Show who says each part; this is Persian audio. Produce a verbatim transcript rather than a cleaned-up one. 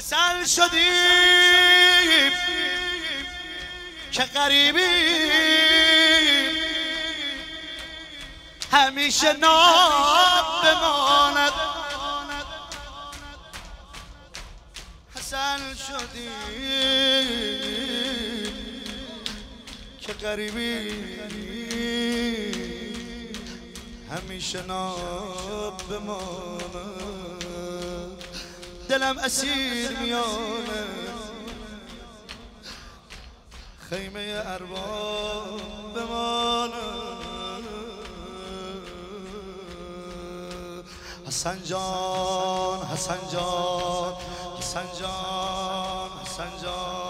Speaker 1: حسن شدی که غریبی همیشه ناب بماند. حسن شدی که غریبی همیشه ناب بماند. دلم اسیر میانه خیمه ارباب بماند. حسن جان حسن جان حسن جان حسن جان